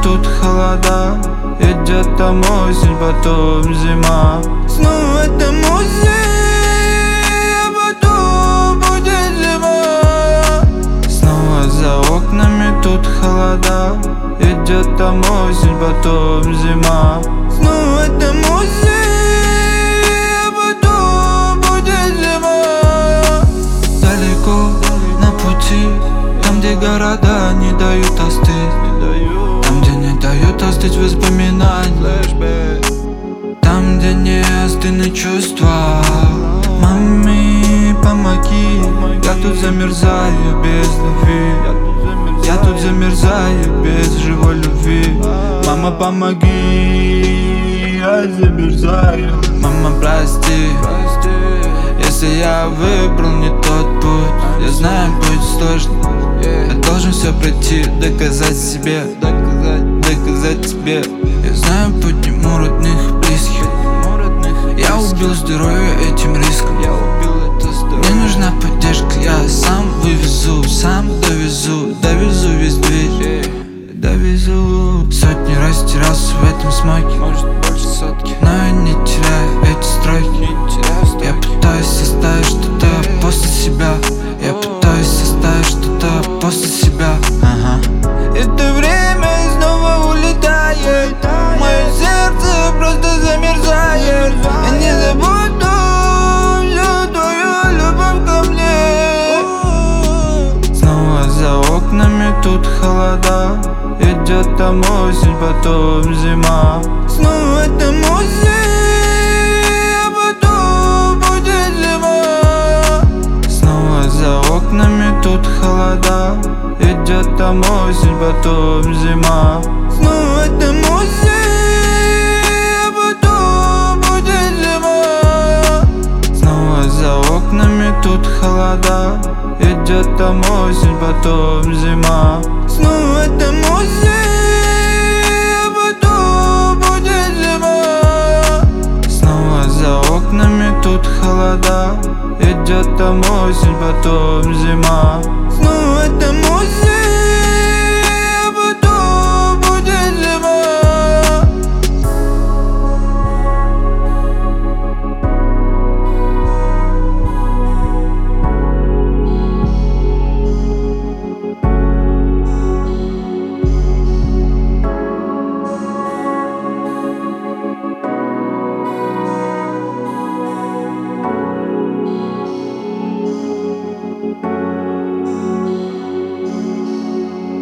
тут холода. Идет там осень, потом зима. Снова там осень, а потом будет зима. Снова за окнами тут холода. Идет там осень, потом зима. Снова там осень, а потом будет зима. Далеко на пути, там, где города не дают остыть, там, где не дают остыть воспоминания, там, где не остыны чувства. Маме, помоги, я тут замерзаю без любви. Я тут замерзаю без живой любви. Мама, помоги, я замерзаю. Мама, прости, если я выбрал не тот путь. Я знаю, будет сложно, я должен все пройти, доказать себе, доказать тебе. Я знаю путь мимо родных, близких. Я убил здоровье этим риском. Мне нужна поддержка, я сам вывезу, сам довезу, довезу весь дверь, довезу. Сотни раз терялся в этом смоке, может больше сотки, но я не теряю эти строки. Я пытаюсь составить что-то после себя. Я пытаюсь составить что-то после себя. Это время снова улетает, мое сердце просто замерзает. Я не забуду всю твою любовь ко мне. Снова за окнами тут холода. Идет там осень, потом зима. Снова там осень, а потом будет зима. Снова за окнами тут холода. Идет там осень, потом зима. Снова там осень, а потом будет зима. Снова за окнами тут холода. Идет там осень, потом зима. Снова там осень, а потом будет зима. Снова за окнами тут холода. Идет там осень, потом зима. Снова там осень.